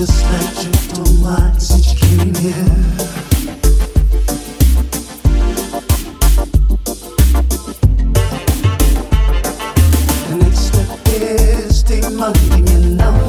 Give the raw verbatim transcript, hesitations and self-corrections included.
just like you don't mind since you came here. The next step is demanding your number.